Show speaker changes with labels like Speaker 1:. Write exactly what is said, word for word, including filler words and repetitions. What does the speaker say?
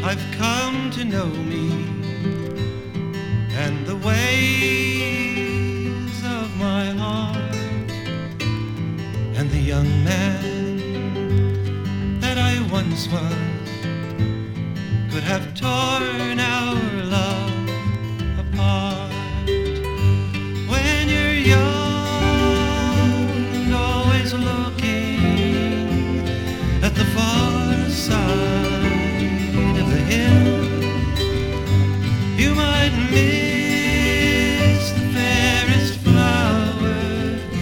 Speaker 1: I've come to know me and the ways of my heart, and the young man that I once was could have torn our love apart. When you're young and always looking at the far side of the hill, you might miss